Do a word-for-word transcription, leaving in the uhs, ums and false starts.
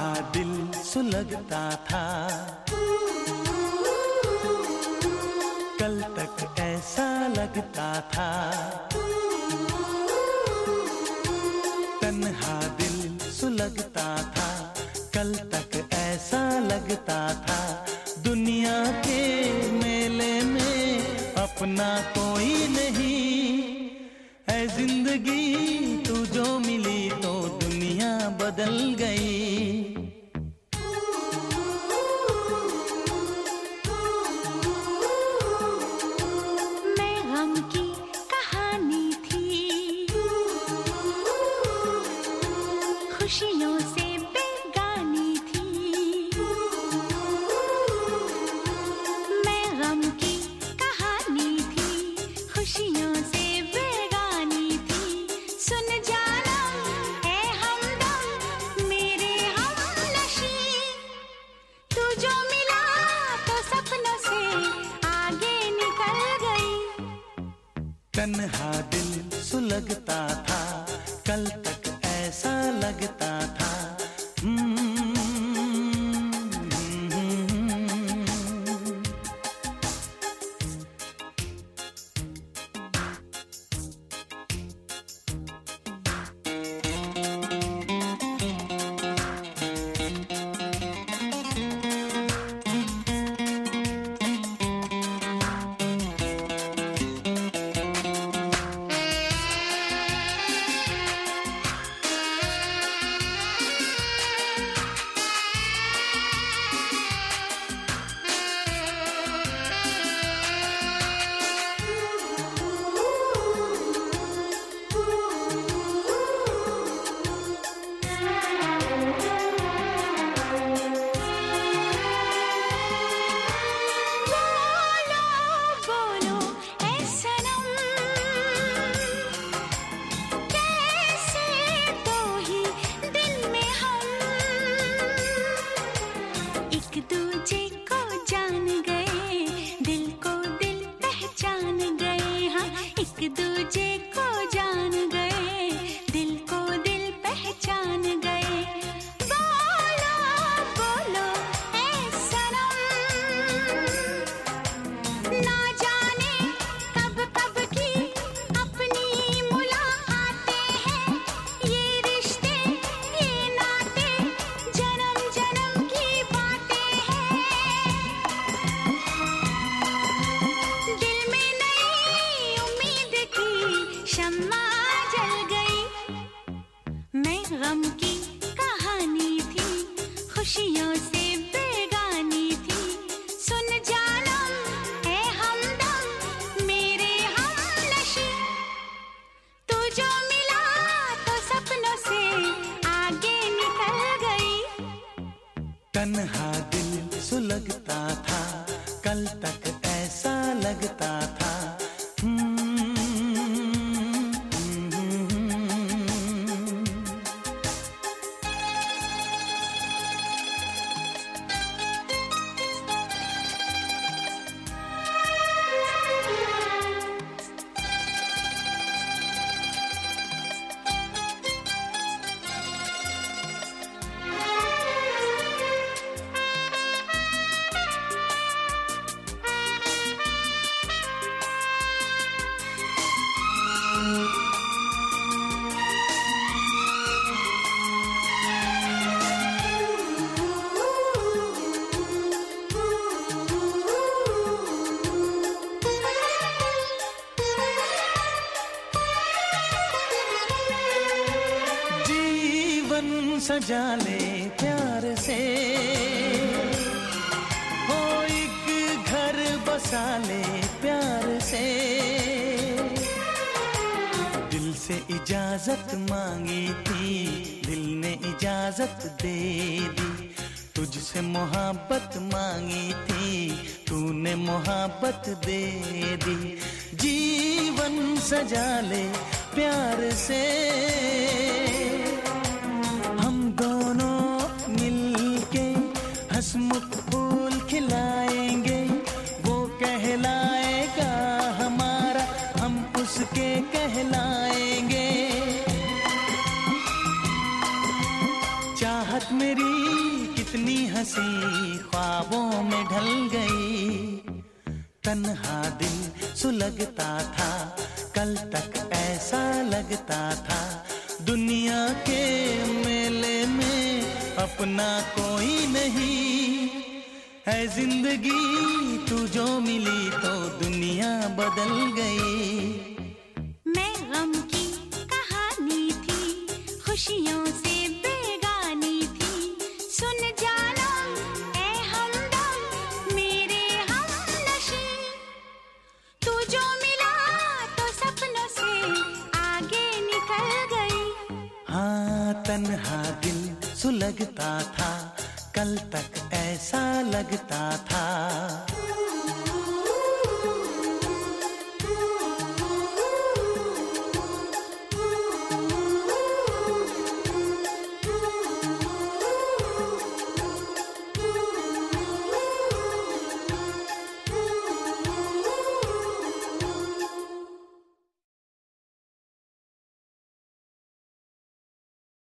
तन्हा दिल सुलगता था, कल तक ऐसा लगता था। तन्हा दिल सुलगता था, कल तक ऐसा लगता था। दुनिया के मेले में अपना कोई नहीं, ऐ जिंदगी तू जो मिली तो दुनिया बदल गई। मैं गम की कहानी थी, खुशियों से बेगानी थी। मैं गम की कहानी थी, खुशियों से तन्हा दिल सुलगता था, कल तक ऐसा लगता था। गम की कहानी थी, खुशियों से बेगानी थी। सुन जानम है हमदम मेरे हमनशी, तू जो मिला तो सपनों से आगे निकल गई। तन्हा दिल सुलगता था, कल तक ऐसा लगता था। सजा ले प्यार से, हो एक घर बसा ले प्यार से। दिल से इजाजत मांगी थी, दिल ने इजाजत दे दी। तुझसे मोहब्बत मांगी थी, तूने मोहब्बत दे दी। जीवन सजा ले प्यार से, हंसमुख फूल खिलाएंगे। वो कहलाएगा हमारा, हम उसके कहलाएंगे। चाहत मेरी कितनी हंसी ख्वाबों में ढल गई। तन्हा दिल सुलगता था, कल तक ऐसा लगता था दुनिया के मेले में अपना कोई नहीं। है जिंदगी तू जो मिली तो दुनिया बदल गई। मैं गम की कहानी थी, खुशियों से बेगानी थी। सुन जाना ऐ हमदम मेरे हमनशी, तू जो मिला तो सपनों से आगे निकल गई। हाँ, तन्हा दिल सुलगता था, कल तक ऐसा लगता था।